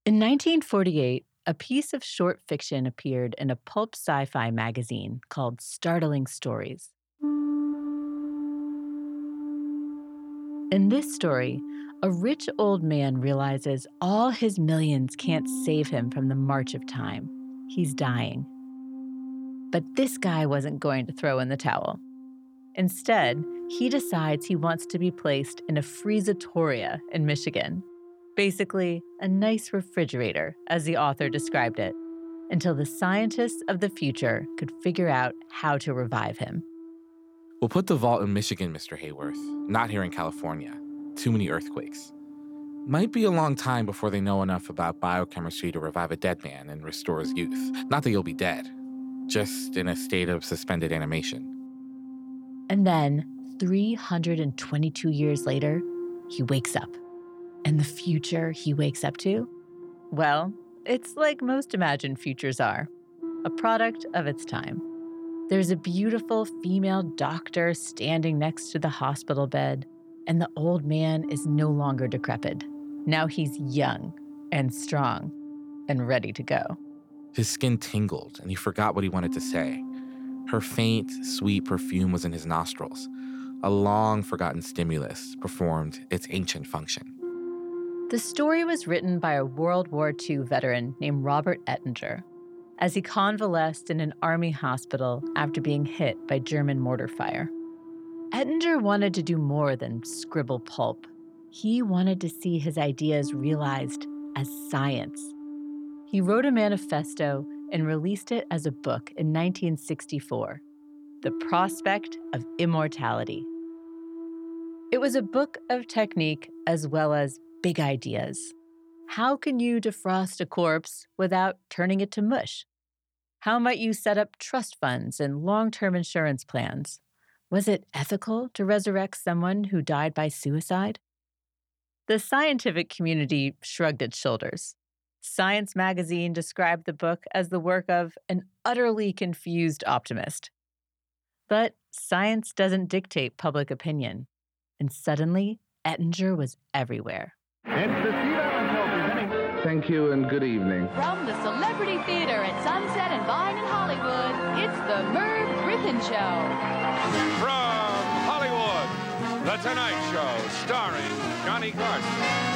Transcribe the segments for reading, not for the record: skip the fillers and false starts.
In 1948, a piece of short fiction appeared in a pulp sci fi magazine called Startling Stories. In this story, a rich old man realizes all his millions can't save him from the march of time. He's dying. But this guy wasn't going to throw in the towel. Instead, he decides he wants to be placed in a freezatoria in Michigan. Basically, a nice refrigerator, as the author described it, until the scientists of the future could figure out how to revive him. We'll put the vault in Michigan, Mr. Hayworth, not here in California. Too many earthquakes. Might be a long time before they know enough about biochemistry to revive a dead man and restore his youth. Not that you'll be dead, just in a state of suspended animation. And then, 322 years later, he wakes up. And the future he wakes up to? Well, it's like most imagined futures are, a product of its time. There's a beautiful female doctor standing next to the hospital bed, and the old man is no longer decrepit. Now he's young and strong and ready to go. His skin tingled, and he forgot what he wanted to say. Her faint, sweet perfume was in his nostrils. A long-forgotten stimulus performed its ancient function. The story was written by a World War II veteran named Robert Ettinger as he convalesced in an army hospital after being hit by German mortar fire. Ettinger wanted to do more than scribble pulp. He wanted to see his ideas realized as science. He wrote a manifesto and released it as a book in 1964, The Prospect of Immortality. It was a book of technique as well as big ideas. How can you defrost a corpse without turning it to mush? How might you set up trust funds and long-term insurance plans? Was it ethical to resurrect someone who died by suicide? The scientific community shrugged its shoulders. Science magazine described the book as the work of an utterly confused optimist. But science doesn't dictate public opinion. And suddenly, Ettinger was everywhere. It's the Steve Evans Show presenting. Thank you and good evening. From the Celebrity Theater at Sunset and Vine in Hollywood, it's the Merv Griffin Show. From Hollywood, The Tonight Show, starring Johnny Carson.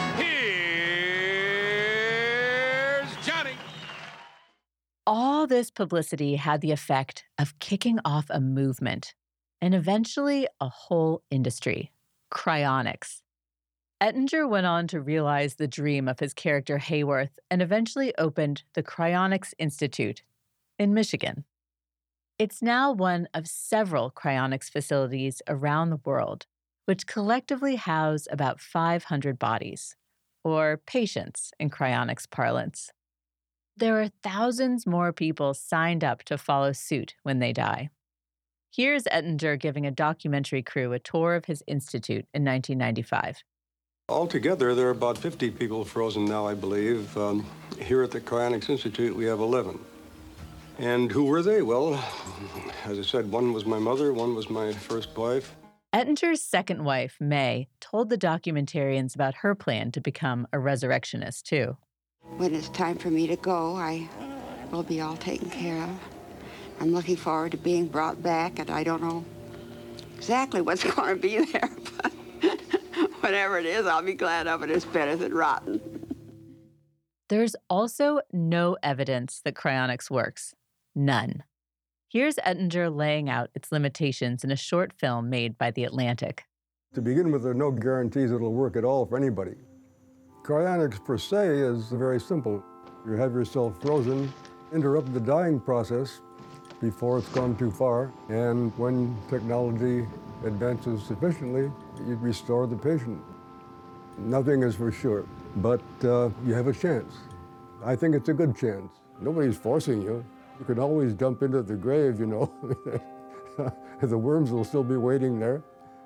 Here's Johnny. All this publicity had the effect of kicking off a movement and eventually a whole industry, cryonics. Ettinger went on to realize the dream of his character Hayworth and eventually opened the Cryonics Institute in Michigan. It's now one of several cryonics facilities around the world, which collectively house about 500 bodies, or patients in cryonics parlance. There are thousands more people signed up to follow suit when they die. Here's Ettinger giving a documentary crew a tour of his institute in 1995. Altogether, there are about 50 people frozen now, I believe. Here at the Cryonics Institute, we have 11. And who were they? Well, as I said, one was my mother, one was my first wife. Ettinger's second wife, May, told the documentarians about her plan to become a resurrectionist, too. When it's time for me to go, I will be all taken care of. I'm looking forward to being brought back, and I don't know exactly what's going to be there, but whatever it is, I'll be glad of it. It's better than rotten. There's also no evidence that cryonics works. None. Here's Ettinger laying out its limitations in a short film made by The Atlantic. To begin with, there are no guarantees it'll work at all for anybody. Cryonics per se is very simple. You have yourself frozen, interrupt the dying process before it's gone too far, and when technology advances sufficiently, you restore the patient. Nothing is for sure, but you have a chance. I think it's a good chance. Nobody's forcing you. You can always jump into the grave, you know. The worms will still be waiting there.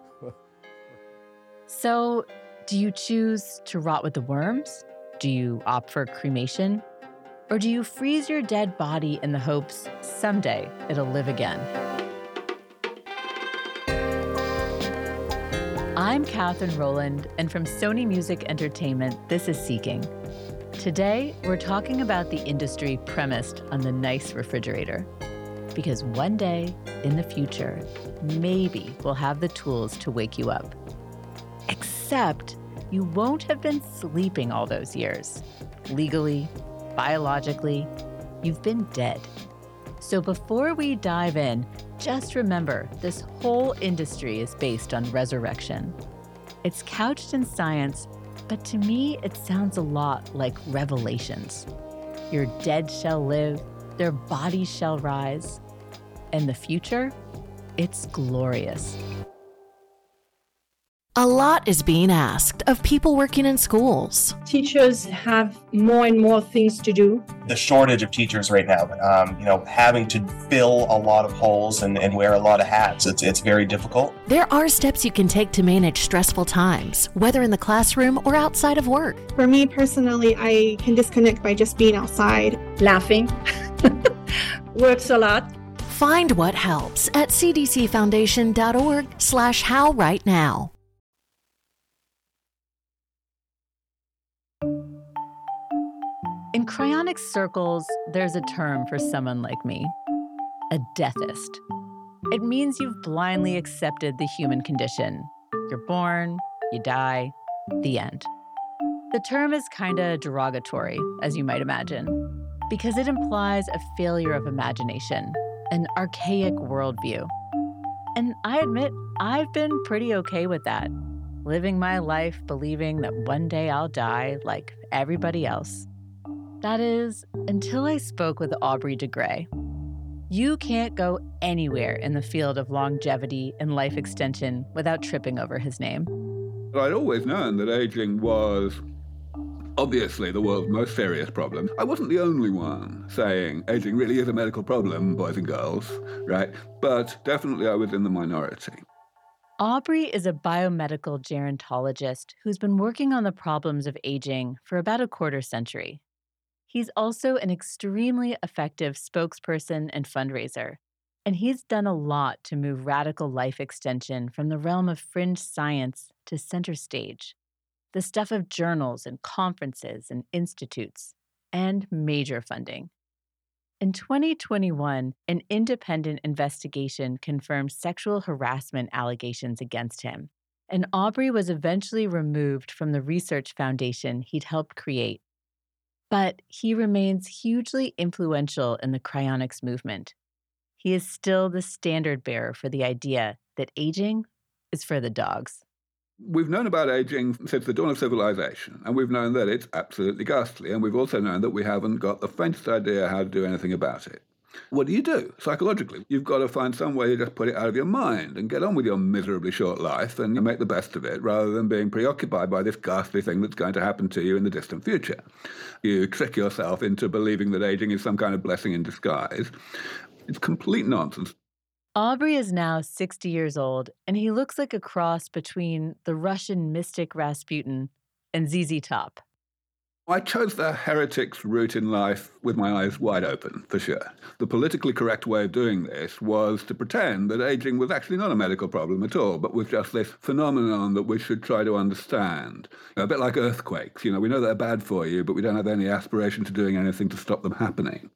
So, do you choose to rot with the worms? Do you opt for cremation? Or do you freeze your dead body in the hopes someday it'll live again? I'm Catherine Rowland, and from Sony Music Entertainment, this is Seeking. Today, we're talking about the industry premised on the nice refrigerator. Because one day, in the future, maybe we'll have the tools to wake you up. Except you won't have been sleeping all those years. Legally, biologically, you've been dead. So before we dive in, just remember this whole industry is based on resurrection. It's couched in science, but to me, it sounds a lot like Revelations. Your dead shall live, their bodies shall rise. And the future, it's glorious. A lot is being asked of people working in schools. Teachers have more and more things to do. The shortage of teachers right now, having to fill a lot of holes and wear a lot of hats, it's very difficult. There are steps you can take to manage stressful times, whether in the classroom or outside of work. For me personally, I can disconnect by just being outside. Laughing works a lot. Find what helps at cdcfoundation.org/howrightnow. In cryonics circles, there's a term for someone like me, a deathist. It means you've blindly accepted the human condition. You're born, you die, the end. The term is kind of derogatory, as you might imagine, because it implies a failure of imagination, an archaic worldview. And I admit, I've been pretty okay with that, living my life believing that one day I'll die like everybody else. That is, until I spoke with Aubrey de Grey. You can't go anywhere in the field of longevity and life extension without tripping over his name. I'd always known that aging was obviously the world's most serious problem. I wasn't the only one saying aging really is a medical problem, boys and girls, right? But definitely I was in the minority. Aubrey is a biomedical gerontologist who's been working on the problems of aging for about a quarter century. He's also an extremely effective spokesperson and fundraiser, and he's done a lot to move radical life extension from the realm of fringe science to center stage, the stuff of journals and conferences and institutes, and major funding. In 2021, an independent investigation confirmed sexual harassment allegations against him, and Aubrey was eventually removed from the research foundation he'd helped create. But he remains hugely influential in the cryonics movement. He is still the standard bearer for the idea that aging is for the dogs. We've known about aging since the dawn of civilization, and we've known that it's absolutely ghastly, and we've also known that we haven't got the faintest idea how to do anything about it. What do you do psychologically? You've got to find some way to just put it out of your mind and get on with your miserably short life and make the best of it rather than being preoccupied by this ghastly thing that's going to happen to you in the distant future. You trick yourself into believing that aging is some kind of blessing in disguise. It's complete nonsense. Aubrey is now 60 years old, and he looks like a cross between the Russian mystic Rasputin and ZZ Top. I chose the heretic's route in life with my eyes wide open, for sure. The politically correct way of doing this was to pretend that aging was actually not a medical problem at all, but was just this phenomenon that we should try to understand. A bit like earthquakes. We know they're bad for you, but we don't have any aspiration to doing anything to stop them happening.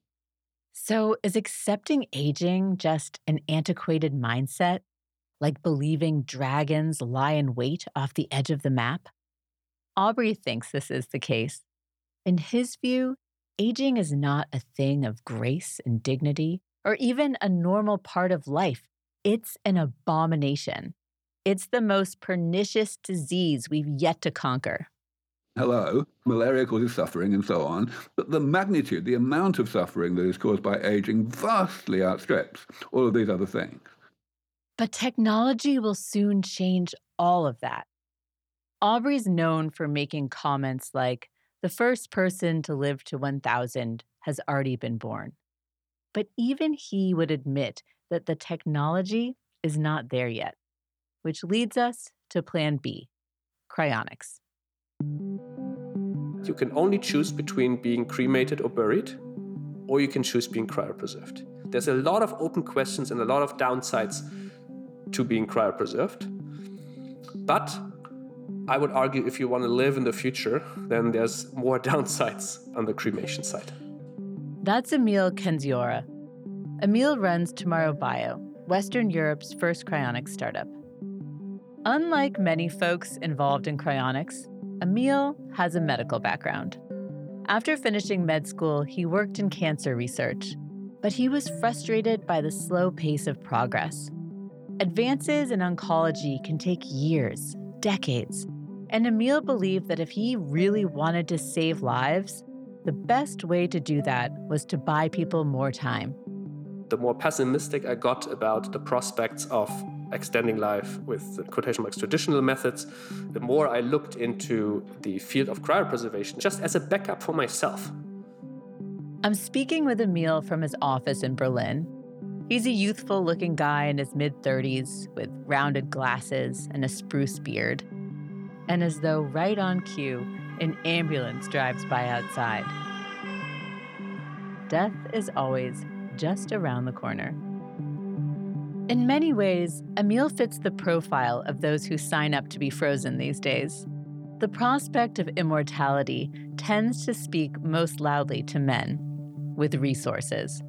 So is accepting aging just an antiquated mindset? Like believing dragons lie in wait off the edge of the map? Aubrey thinks this is the case. In his view, aging is not a thing of grace and dignity, or even a normal part of life. It's an abomination. It's the most pernicious disease we've yet to conquer. Hello, malaria causes suffering and so on, but the magnitude, the amount of suffering that is caused by aging vastly outstrips all of these other things. But technology will soon change all of that. Aubrey's known for making comments like, the first person to live to 1,000 has already been born. But even he would admit that the technology is not there yet, which leads us to Plan B, cryonics. You can only choose between being cremated or buried, or you can choose being cryopreserved. There's a lot of open questions and a lot of downsides to being cryopreserved. But I would argue if you want to live in the future, then there's more downsides on the cremation side. That's Emil Kendziora. Emil runs Tomorrow Bio, Western Europe's first cryonics startup. Unlike many folks involved in cryonics, Emil has a medical background. After finishing med school, he worked in cancer research, but he was frustrated by the slow pace of progress. Advances in oncology can take years, decades, and Emil believed that if he really wanted to save lives, the best way to do that was to buy people more time. The more pessimistic I got about the prospects of extending life with quotation marks traditional methods, the more I looked into the field of cryopreservation just as a backup for myself. I'm speaking with Emil from his office in Berlin. He's a youthful-looking guy in his mid-30s with rounded glasses and a spruce beard. And as though right on cue, an ambulance drives by outside. Death is always just around the corner. In many ways, Emil fits the profile of those who sign up to be frozen these days. The prospect of immortality tends to speak most loudly to men with resources.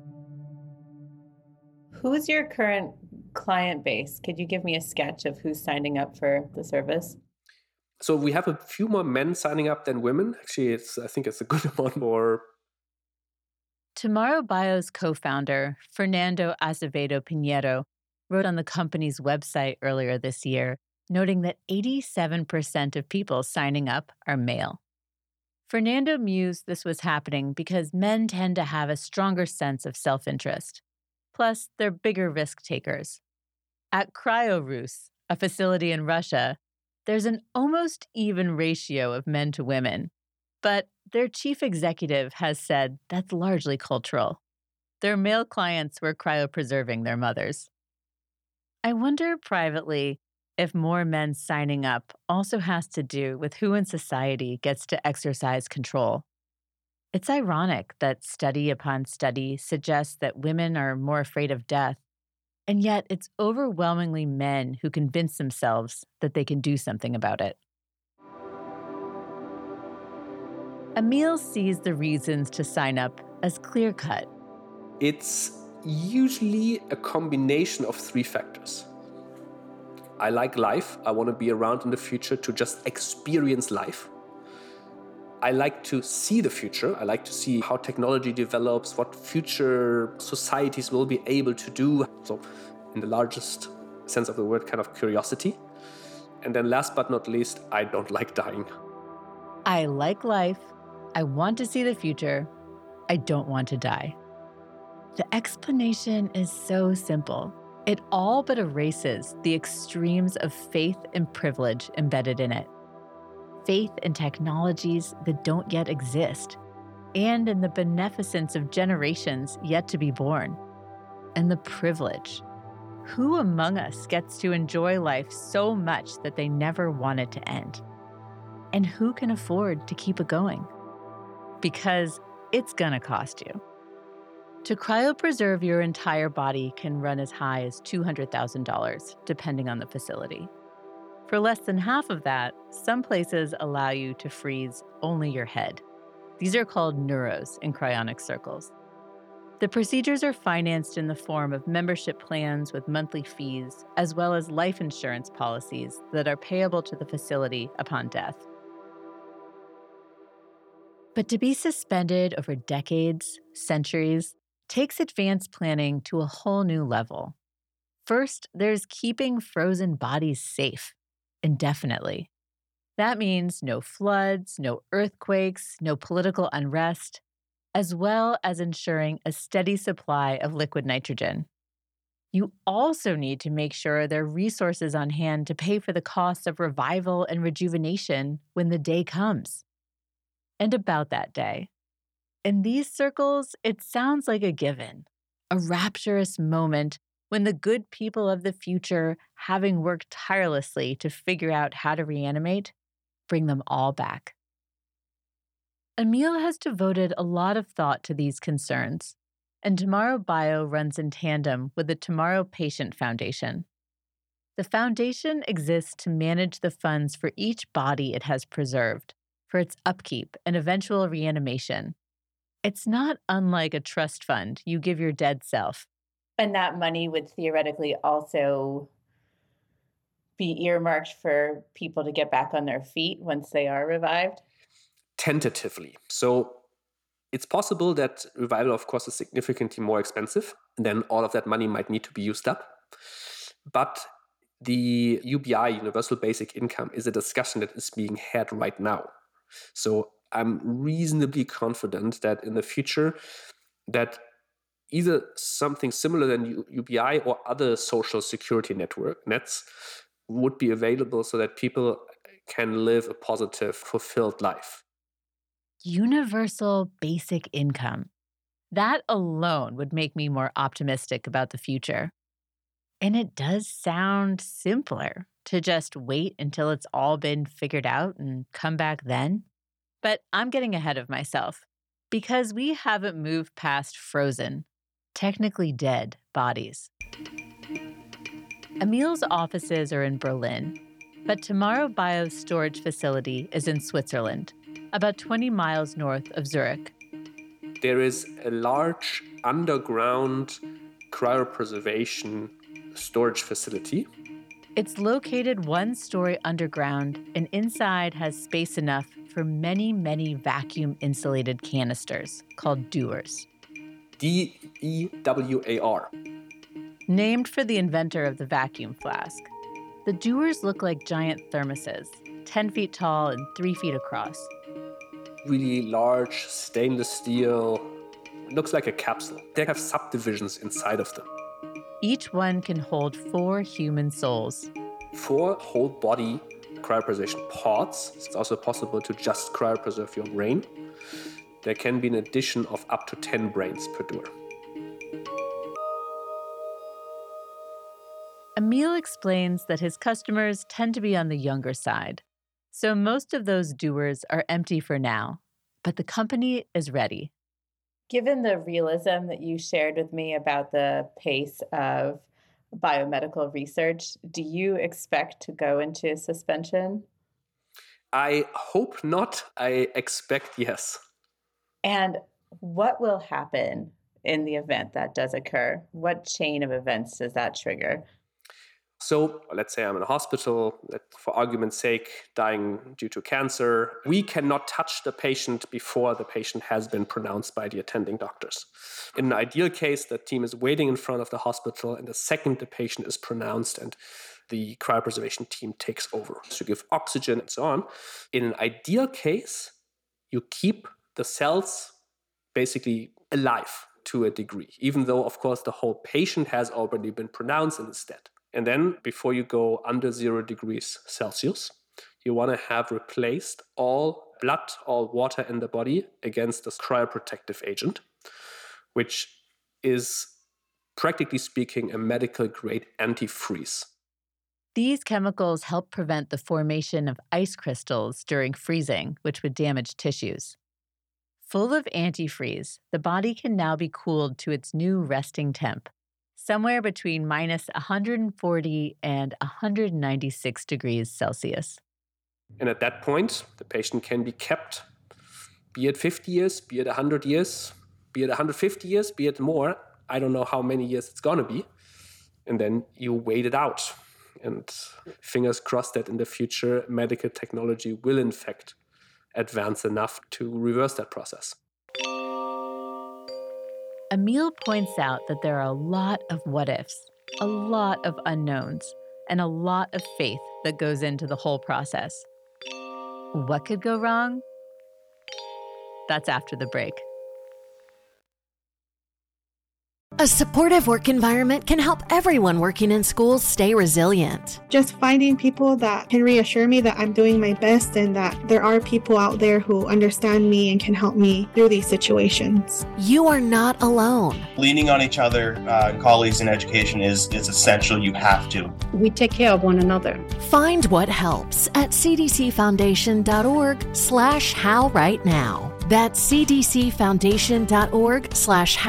Who's your current client base? Could you give me a sketch of who's signing up for the service? So we have a few more men signing up than women. Actually, I think it's a good amount more. Tomorrow Bio's co-founder, Fernando Azevedo Pinheiro, wrote on the company's website earlier this year, noting that 87% of people signing up are male. Fernando mused this was happening because men tend to have a stronger sense of self-interest. Plus, they're bigger risk takers. At CryoRus, a facility in Russia, there's an almost even ratio of men to women. But their chief executive has said that's largely cultural. Their male clients were cryopreserving their mothers. I wonder privately if more men signing up also has to do with who in society gets to exercise control. It's ironic that study upon study suggests that women are more afraid of death, and yet it's overwhelmingly men who convince themselves that they can do something about it. Emil sees the reasons to sign up as clear-cut. It's usually a combination of three factors. I like life. I want to be around in the future to just experience life. I like to see the future. I like to see how technology develops, what future societies will be able to do. So, in the largest sense of the word, kind of curiosity. And then last but not least, I don't like dying. I like life. I want to see the future. I don't want to die. The explanation is so simple. It all but erases the extremes of faith and privilege embedded in it. Faith in technologies that don't yet exist, and in the beneficence of generations yet to be born. And the privilege. Who among us gets to enjoy life so much that they never want it to end? And who can afford to keep it going? Because it's gonna cost you. To cryopreserve your entire body can run as high as $200,000, depending on the facility. For less than half of that, some places allow you to freeze only your head. These are called neuros in cryonic circles. The procedures are financed in the form of membership plans with monthly fees, as well as life insurance policies that are payable to the facility upon death. But to be suspended over decades, centuries, takes advanced planning to a whole new level. First, there's keeping frozen bodies safe, indefinitely. That means no floods, no earthquakes, no political unrest, as well as ensuring a steady supply of liquid nitrogen. You also need to make sure there are resources on hand to pay for the costs of revival and rejuvenation when the day comes. And about that day. In these circles, it sounds like a given, a rapturous moment when the good people of the future, having worked tirelessly to figure out how to reanimate, bring them all back. Emil has devoted a lot of thought to these concerns, and Tomorrow Bio runs in tandem with the Tomorrow Patient Foundation. The foundation exists to manage the funds for each body it has preserved, for its upkeep and eventual reanimation. It's not unlike a trust fund you give your dead self. And that money would theoretically also be earmarked for people to get back on their feet once they are revived? Tentatively. So it's possible that revival, of course, is significantly more expensive. And then all of that money might need to be used up. But the UBI, Universal Basic Income, is a discussion that is being had right now. So I'm reasonably confident that in the future, that either something similar than UBI or other social security nets would be available so that people can live a positive, fulfilled life. Universal basic income. That alone would make me more optimistic about the future. And it does sound simpler to just wait until it's all been figured out and come back then. But I'm getting ahead of myself because we haven't moved past frozen, technically dead bodies. Emil's offices are in Berlin, but Tomorrow Bio's storage facility is in Switzerland, about 20 miles north of Zurich. There is a large underground cryopreservation storage facility. It's located 1 story underground and inside has space enough for many, many vacuum-insulated canisters called dewars. DEWAR. Named for the inventor of the vacuum flask. The dewars look like giant thermoses, 10 feet tall and 3 feet across. Really large stainless steel. It looks like a capsule. They have subdivisions inside of them. Each one can hold 4 human souls. 4 whole body cryopreservation pods. It's also possible to just cryopreserve your brain. There can be an addition of up to 10 brains per dewar. Emil explains that his customers tend to be on the younger side. So most of those dewars are empty for now, but the company is ready. Given the realism that you shared with me about the pace of biomedical research, do you expect to go into suspension? I hope not. I expect yes. And what will happen in the event that does occur? What chain of events does that trigger? So let's say I'm in a hospital, for argument's sake, dying due to cancer. We cannot touch the patient before the patient has been pronounced by the attending doctors. In an ideal case, the team is waiting in front of the hospital, and the second the patient is pronounced and the cryopreservation team takes over to give oxygen and so on. In an ideal case, you keep the cells basically alive to a degree, even though, of course, the whole patient has already been pronounced and is dead. And then before you go under 0 degrees Celsius, you want to have replaced all blood, all water in the body against this cryoprotective agent, which is, practically speaking, a medical grade antifreeze. These chemicals help prevent the formation of ice crystals during freezing, which would damage tissues. Full of antifreeze, the body can now be cooled to its new resting temp, somewhere between minus 140 and 196 degrees Celsius. And at that point, the patient can be kept, be it 50 years, be it 100 years, be it 150 years, be it more. I don't know how many years it's going to be. And then you wait it out. And fingers crossed that in the future, medical technology will in fact advance enough to reverse that process. Emil points out that there are a lot of what-ifs, a lot of unknowns, and a lot of faith that goes into the whole process. What could go wrong? That's after the break. A supportive work environment can help everyone working in schools stay resilient. Just finding people that can reassure me that I'm doing my best and that there are people out there who understand me and can help me through these situations. You are not alone. Leaning on each other, colleagues in education is essential. You have to. We take care of one another. Find what helps at cdcfoundation.org/howrightnow. That's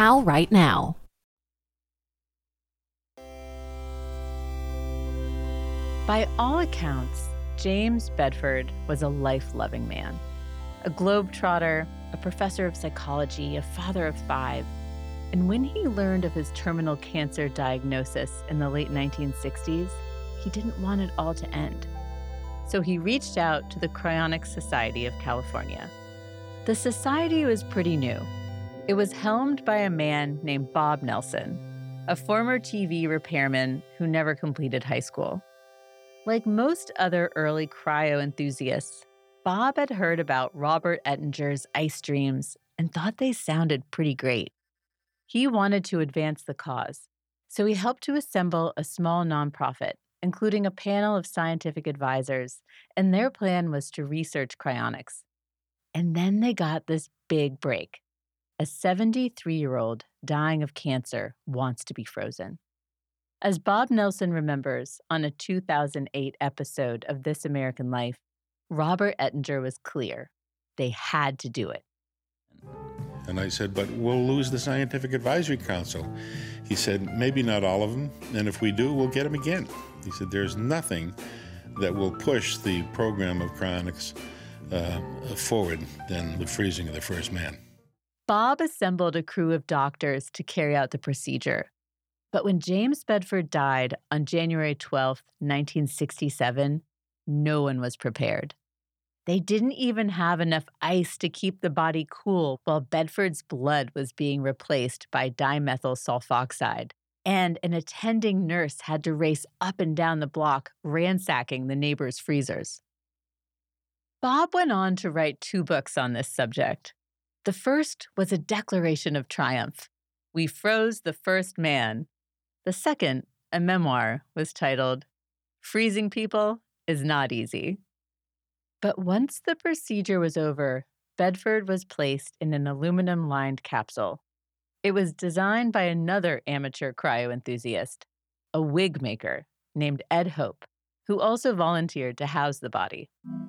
cdcfoundation.org/howrightnow. By all accounts, James Bedford was a life-loving man, a globetrotter, a professor of psychology, a father of 5. And when he learned of his terminal cancer diagnosis in the late 1960s, he didn't want it all to end. So he reached out to the Cryonics Society of California. The society was pretty new. It was helmed by a man named Bob Nelson, a former TV repairman who never completed high school. Like most other early cryo enthusiasts, Bob had heard about Robert Ettinger's ice streams and thought they sounded pretty great. He wanted to advance the cause, so he helped to assemble a small nonprofit, including a panel of scientific advisors, and their plan was to research cryonics. And then they got this big break. A 73-year-old dying of cancer wants to be frozen. As Bob Nelson remembers on a 2008 episode of This American Life, Robert Ettinger was clear. They had to do it. And I said, but we'll lose the Scientific Advisory Council. He said, maybe not all of them, and if we do, we'll get them again. He said, there's nothing that will push the program of cryonics forward than the freezing of the first man. Bob assembled a crew of doctors to carry out the procedure. But when James Bedford died on January 12, 1967, no one was prepared. They didn't even have enough ice to keep the body cool while Bedford's blood was being replaced by dimethyl sulfoxide, and an attending nurse had to race up and down the block, ransacking the neighbors' freezers. Bob went on to write 2 books on this subject. The first was a declaration of triumph. We froze the first man. The second, a memoir, was titled, Freezing People is Not Easy. But once the procedure was over, Bedford was placed in an aluminum-lined capsule. It was designed by another amateur cryo enthusiast, a wig maker named Ed Hope, who also volunteered to house the body.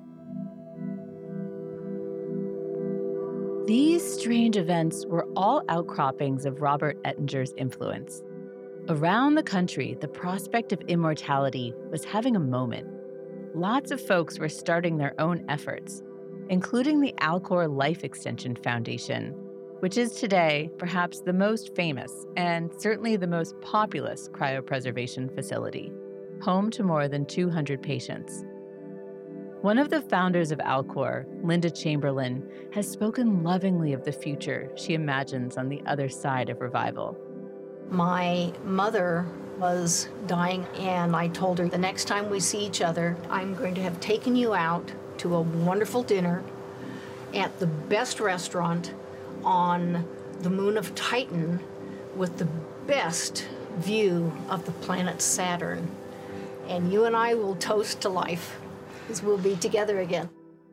These strange events were all outcroppings of Robert Ettinger's influence. Around the country, the prospect of immortality was having a moment. Lots of folks were starting their own efforts, including the Alcor Life Extension Foundation, which is today perhaps the most famous and certainly the most populous cryopreservation facility, home to more than 200 patients. One of the founders of Alcor, Linda Chamberlain, has spoken lovingly of the future she imagines on the other side of revival. My mother was dying, and I told her the next time we see each other, I'm going to have taken you out to a wonderful dinner at the best restaurant on the moon of Titan with the best view of the planet Saturn. And you and I will toast to life, because we'll be together again.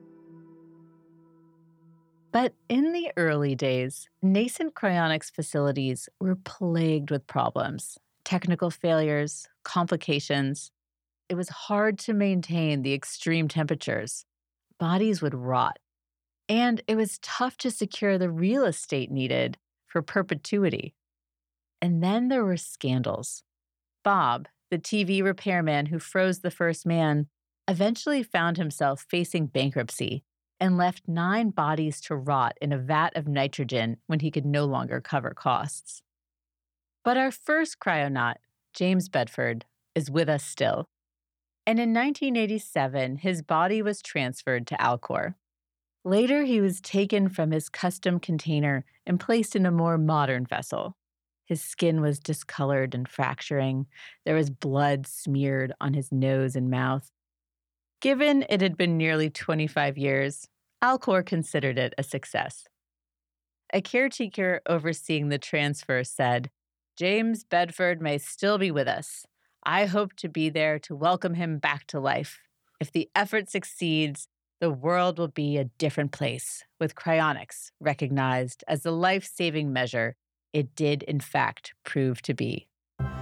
But in the early days, nascent cryonics facilities were plagued with problems, technical failures, complications. It was hard to maintain the extreme temperatures. Bodies would rot. And it was tough to secure the real estate needed for perpetuity. And then there were scandals. Bob, the TV repairman who froze the first man, eventually found himself facing bankruptcy and left 9 bodies to rot in a vat of nitrogen when he could no longer cover costs. But our first cryonaut, James Bedford, is with us still. And in 1987, his body was transferred to Alcor. Later, he was taken from his custom container and placed in a more modern vessel. His skin was discolored and fracturing. There was blood smeared on his nose and mouth. Given it had been nearly 25 years, Alcor considered it a success. A caretaker overseeing the transfer said, James Bedford may still be with us. I hope to be there to welcome him back to life. If the effort succeeds, the world will be a different place, with cryonics recognized as the life-saving measure it did in fact prove to be.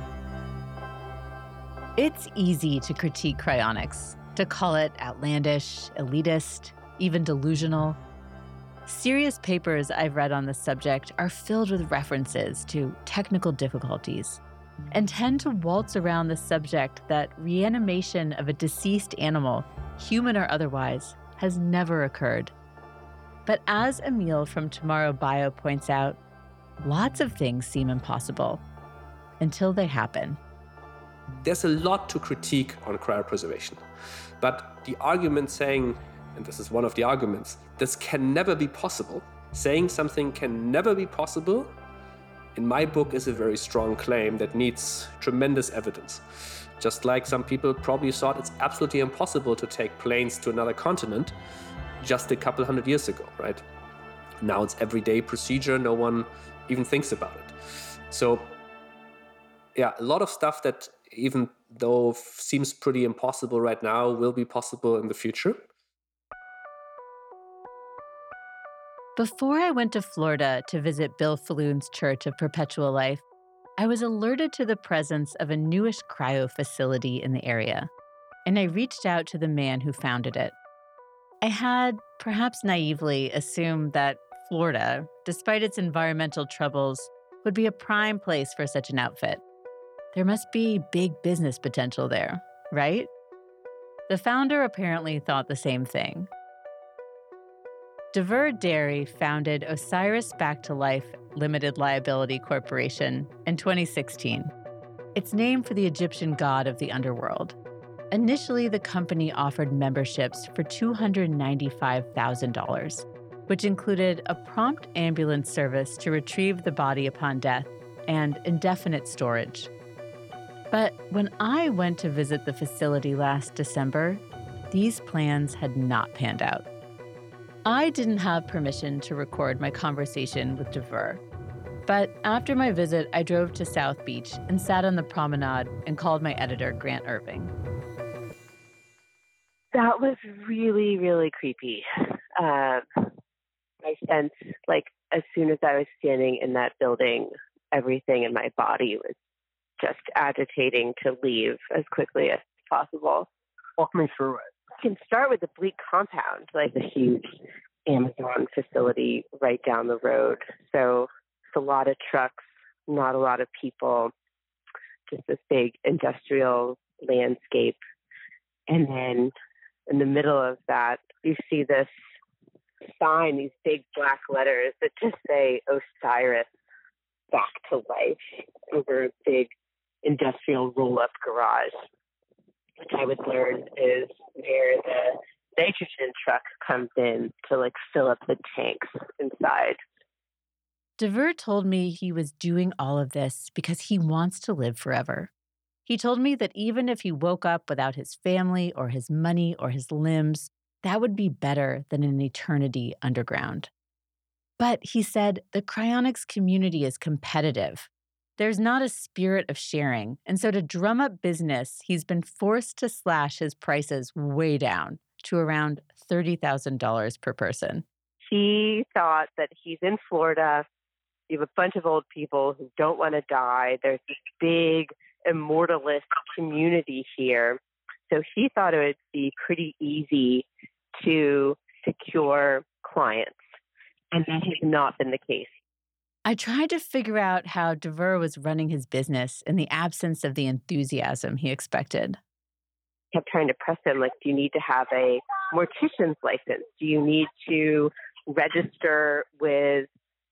It's easy to critique cryonics, to call it outlandish, elitist, even delusional. Serious papers I've read on the subject are filled with references to technical difficulties, and tend to waltz around the subject that reanimation of a deceased animal, human or otherwise, has never occurred. But as Emil from Tomorrow Bio points out, lots of things seem impossible until they happen. There's a lot to critique on cryopreservation, but the argument saying, and this is one of the arguments, this can never be possible, saying something can never be possible, in my book is a very strong claim that needs tremendous evidence. Just like some people probably thought it's absolutely impossible to take planes to another continent just a couple hundred years ago, right? Now it's everyday procedure, no one even thinks about it. So yeah, a lot of stuff that even though seems pretty impossible right now will be possible in the future. Before I went to Florida to visit Bill Falloon's Church of Perpetual Life, I was alerted to the presence of a newish cryo facility in the area, and I reached out to the man who founded it. I had, perhaps naively, assumed that Florida, despite its environmental troubles, would be a prime place for such an outfit. There must be big business potential there, right? The founder apparently thought the same thing. Devere Dairy founded Osiris Back to Life Limited Liability Corporation in 2016. It's named for the Egyptian god of the underworld. Initially, the company offered memberships for $295,000, which included a prompt ambulance service to retrieve the body upon death and indefinite storage. But when I went to visit the facility last December, these plans had not panned out. I didn't have permission to record my conversation with Devere, but after my visit, I drove to South Beach and sat on the promenade and called my editor, Grant Irving. That was really, really creepy. I sensed, as soon as I was standing in that building, everything in my body was just agitating to leave as quickly as possible. Walk me through it. You can start with the Bleak compound, like the huge Amazon facility right down the road. So it's a lot of trucks, not a lot of people, just this big industrial landscape. And then in the middle of that, you see this sign, these big black letters that just say Osiris Back to Life over a big industrial roll-up garage, which I would learn is where the nitrogen truck comes in to fill up the tanks inside. Devere told me he was doing all of this because he wants to live forever. He told me that even if he woke up without his family or his money or his limbs, that would be better than an eternity underground. But he said the cryonics community is competitive. There's not a spirit of sharing, and so to drum up business, he's been forced to slash his prices way down to around $30,000 per person. He thought that he's in Florida. You have a bunch of old people who don't want to die. There's this big immortalist community here. So he thought it would be pretty easy to secure clients. And that has not been the case. I tried to figure out how Devere was running his business in the absence of the enthusiasm he expected. I kept trying to press him, do you need to have a mortician's license? Do you need to register with,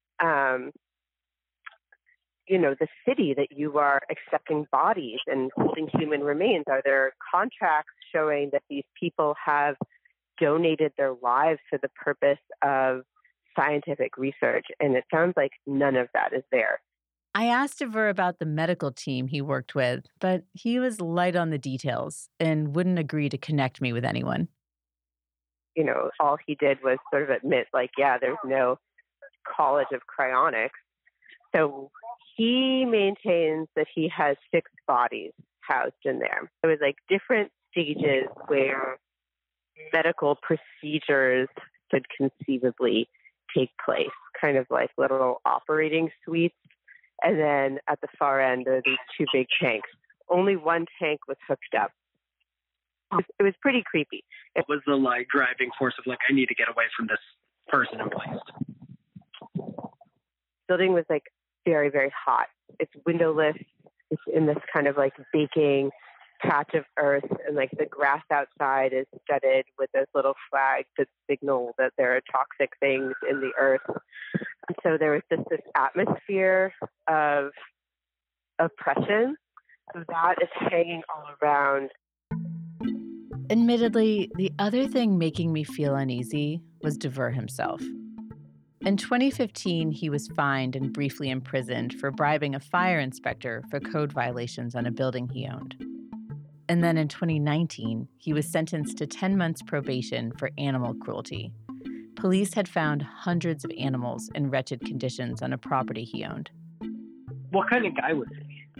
the city that you are accepting bodies and holding human remains? Are there contracts showing that these people have donated their lives for the purpose of scientific research? And it sounds like none of that is there. I asked Devere about the medical team he worked with, but he was light on the details and wouldn't agree to connect me with anyone. All he did was sort of admit, there's no College of Cryonics. So he maintains that he has 6 bodies housed in there. It was different stages where medical procedures could conceivably take place, kind of like little operating suites. And then at the far end, there are these 2 big tanks. Only one tank was hooked up. It was pretty creepy. It was the driving force of I need to get away from this person in place. The building was very, very hot. It's windowless. it's in this kind of like baking patch of earth, and like the grass outside is studded with those little flags that signal that there are toxic things in the earth. And so there was this atmosphere of oppression that is hanging all around. Admittedly, the other thing making me feel uneasy was DeVere himself. In 2015, he was fined and briefly imprisoned for bribing a fire inspector for code violations on a building he owned. And then in 2019, he was sentenced to 10 months probation for animal cruelty. Police had found hundreds of animals in wretched conditions on a property he owned. What kind of guy was he?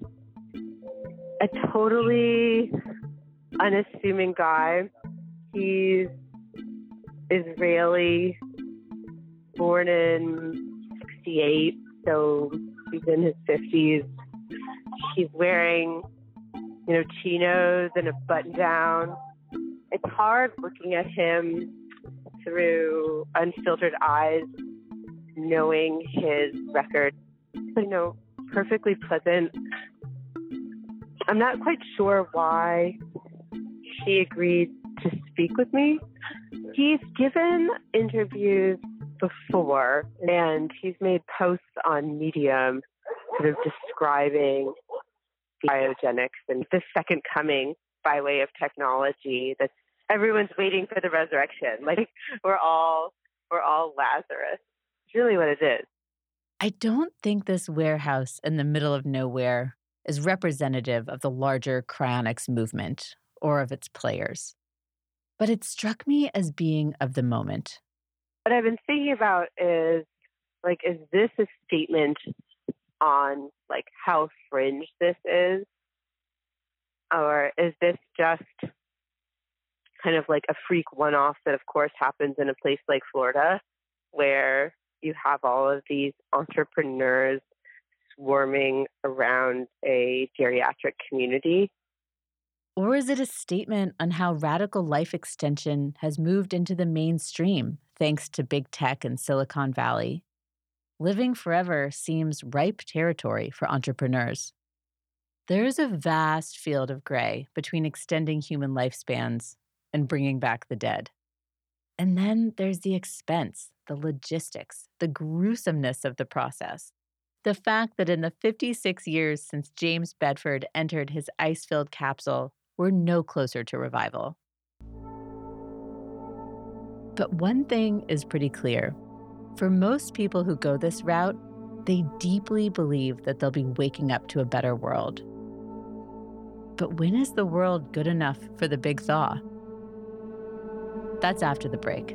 A totally unassuming guy. He's Israeli, born in 68, so he's in his 50s. He's wearing, chinos and a button down. It's hard looking at him through unfiltered eyes, knowing his record. Perfectly pleasant. I'm not quite sure why he agreed to speak with me. He's given interviews before, and he's made posts on Medium sort of describing biogenics and the second coming by way of technology. That everyone's waiting for the resurrection. Like we're all Lazarus. It's really what it is. I don't think this warehouse in the middle of nowhere is representative of the larger cryonics movement or of its players. But it struck me as being of the moment. What I've been thinking about is this a statement on how fringe this is? Or is this just kind of like a freak one-off that of course happens in a place like Florida, where you have all of these entrepreneurs swarming around a geriatric community? Or is it a statement on how radical life extension has moved into the mainstream thanks to big tech and Silicon Valley? Living forever seems ripe territory for entrepreneurs. There is a vast field of gray between extending human lifespans and bringing back the dead. And then there's the expense, the logistics, the gruesomeness of the process. The fact that in the 56 years since James Bedford entered his ice-filled capsule, we're no closer to revival. But one thing is pretty clear. For most people who go this route, they deeply believe that they'll be waking up to a better world. But when is the world good enough for the big thaw? That's after the break.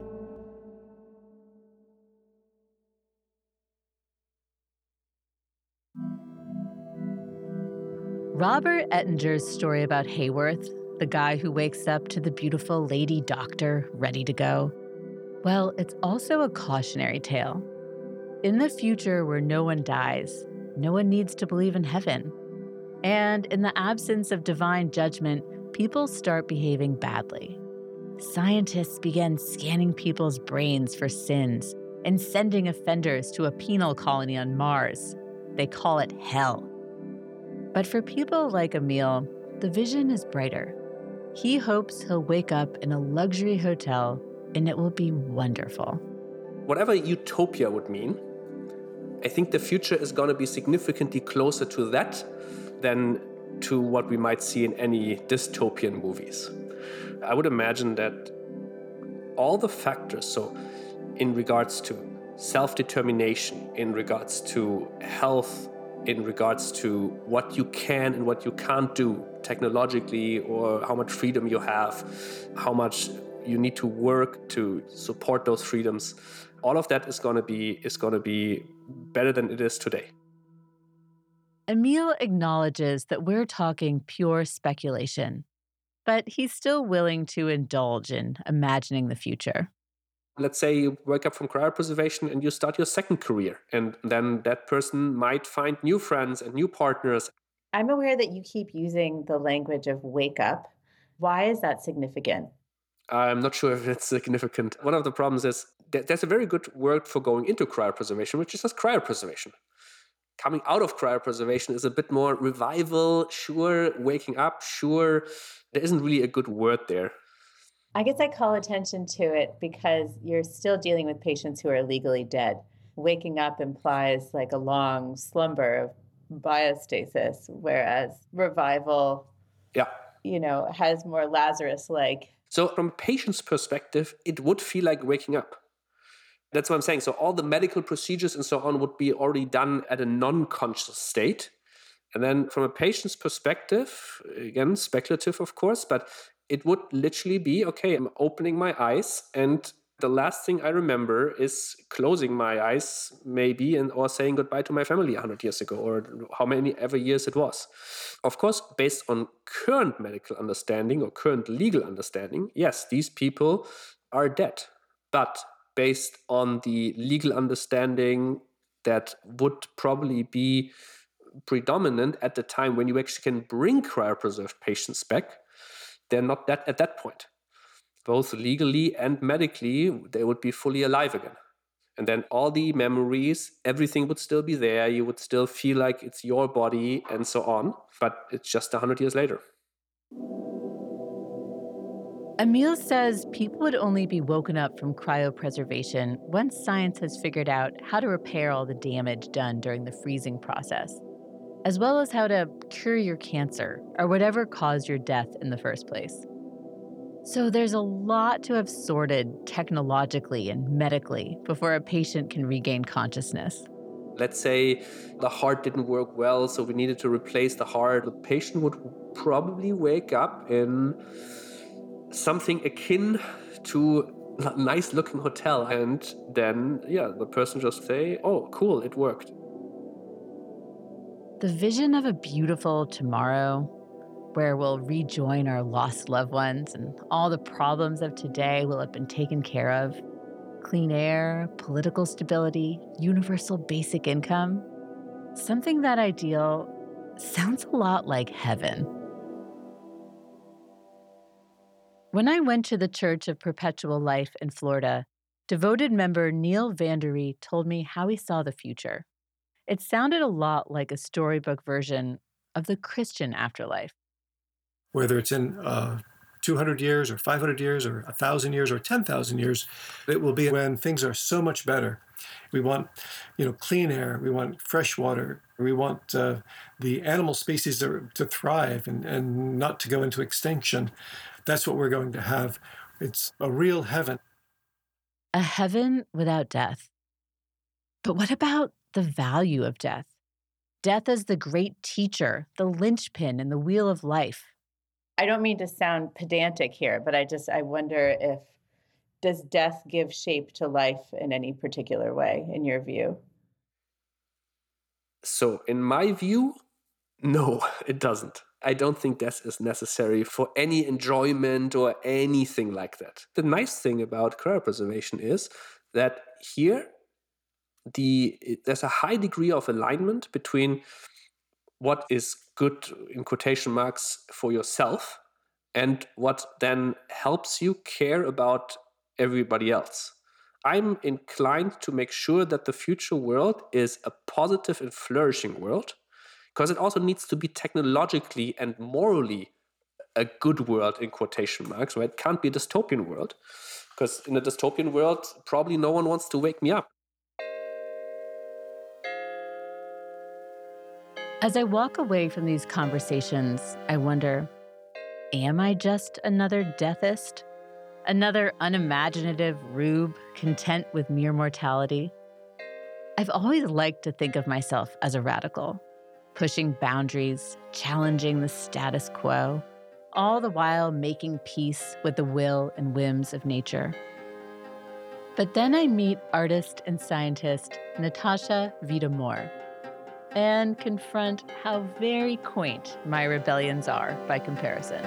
Robert Ettinger's story about Hayworth, the guy who wakes up to the beautiful lady doctor ready to go, well, it's also a cautionary tale. In the future where no one dies, no one needs to believe in heaven. And in the absence of divine judgment, people start behaving badly. Scientists began scanning people's brains for sins and sending offenders to a penal colony on Mars. They call it hell. But for people like Emil, the vision is brighter. He hopes he'll wake up in a luxury hotel and it will be wonderful. Whatever utopia would mean, I think the future is going to be significantly closer to that than to what we might see in any dystopian movies. I would imagine that all the factors, so in regards to self-determination, in regards to health, in regards to what you can and what you can't do technologically, or how much freedom you have, how much you need to work to support those freedoms, all of that is going to be better than it is today. Emil acknowledges that we're talking pure speculation, but he's still willing to indulge in imagining the future. Let's say you wake up from cryopreservation and you start your second career, and then that person might find new friends and new partners. I'm aware that you keep using the language of wake up. Why is that significant? I'm not sure if it's significant. One of the problems is that there's a very good word for going into cryopreservation, which is just cryopreservation. Coming out of cryopreservation is a bit more revival, sure, waking up, sure. There isn't really a good word there. I guess I call attention to it because you're still dealing with patients who are legally dead. Waking up implies like a long slumber of biostasis, whereas revival, has more Lazarus-like. So from a patient's perspective, it would feel like waking up. That's what I'm saying. So all the medical procedures and so on would be already done at a non-conscious state. And then from a patient's perspective, again, speculative, of course, but it would literally be, okay, I'm opening my eyes and the last thing I remember is closing my eyes, maybe, or saying goodbye to my family 100 years ago, or how many ever years it was. Of course, based on current medical understanding or current legal understanding, yes, these people are dead. But based on the legal understanding that would probably be predominant at the time when you actually can bring cryopreserved patients back, they're not dead at that point. Both legally and medically, they would be fully alive again. And then all the memories, everything would still be there. You would still feel like it's your body and so on. But it's just 100 years later. Emil says people would only be woken up from cryopreservation once science has figured out how to repair all the damage done during the freezing process, as well as how to cure your cancer or whatever caused your death in the first place. So there's a lot to have sorted technologically and medically before a patient can regain consciousness. Let's say the heart didn't work well, so we needed to replace the heart. The patient would probably wake up in something akin to a nice-looking hotel. And then, the person just say, oh, cool, it worked. The vision of a beautiful tomorrow where we'll rejoin our lost loved ones and all the problems of today will have been taken care of. Clean air, political stability, universal basic income. Something that ideal sounds a lot like heaven. When I went to the Church of Perpetual Life in Florida, devoted member Neil Vandery told me how he saw the future. It sounded a lot like a storybook version of the Christian afterlife. Whether it's in 200 years or 500 years or 1,000 years or 10,000 years, it will be when things are so much better. We want, clean air. We want fresh water. We want the animal species to thrive and not to go into extinction. That's what we're going to have. It's a real heaven. A heaven without death. But what about the value of death? Death as the great teacher, the linchpin in the wheel of life. I don't mean to sound pedantic here, but I wonder does death give shape to life in any particular way, in your view? So in my view, no, it doesn't. I don't think death is necessary for any enjoyment or anything like that. The nice thing about cryopreservation is that here, there's a high degree of alignment between what is good, in quotation marks, for yourself and what then helps you care about everybody else. I'm inclined to make sure that the future world is a positive and flourishing world, because it also needs to be technologically and morally a good world, in quotation marks, right? It can't be a dystopian world, because in a dystopian world, probably no one wants to wake me up. As I walk away from these conversations, I wonder, am I just another deathist? Another unimaginative rube content with mere mortality? I've always liked to think of myself as a radical, pushing boundaries, challenging the status quo, all the while making peace with the will and whims of nature. But then I meet artist and scientist Natasha Vita-More and confront how very quaint my rebellions are by comparison.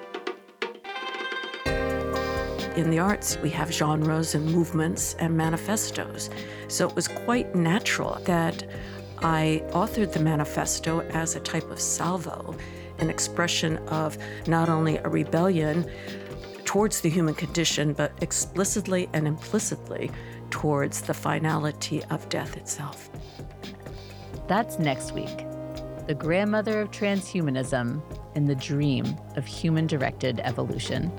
In the arts, we have genres and movements and manifestos. So it was quite natural that I authored the manifesto as a type of salvo, an expression of not only a rebellion towards the human condition, but explicitly and implicitly towards the finality of death itself. That's next week. The grandmother of transhumanism and the dream of human-directed evolution.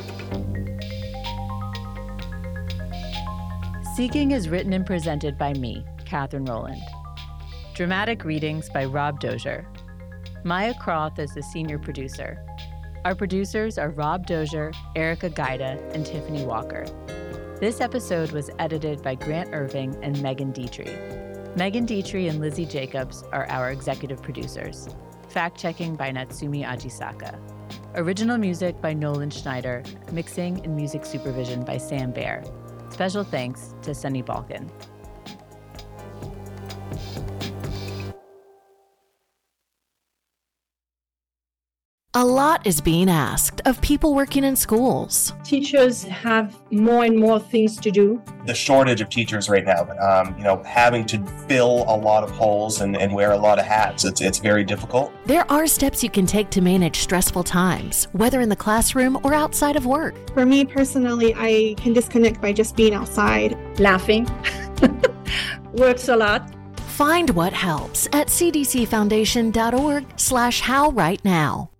Seeking is written and presented by me, Catherine Rowland. Dramatic readings by Rob Dozier. Maya Croft is the senior producer. Our producers are Rob Dozier, Erica Gaida, and Tiffany Walker. This episode was edited by Grant Irving and Megan Dietrich. Megan Dietrich and Lizzie Jacobs are our executive producers. Fact-checking by Natsumi Ajisaka. Original music by Nolan Schneider. Mixing and music supervision by Sam Baer. Special thanks to Sunny Balkan. A lot is being asked of people working in schools. Teachers have more and more things to do. The shortage of teachers right now, having to fill a lot of holes and wear a lot of hats, it's very difficult. There are steps you can take to manage stressful times, whether in the classroom or outside of work. For me personally, I can disconnect by just being outside. Laughing works a lot. Find what helps at cdcfoundation.org/howrightnow.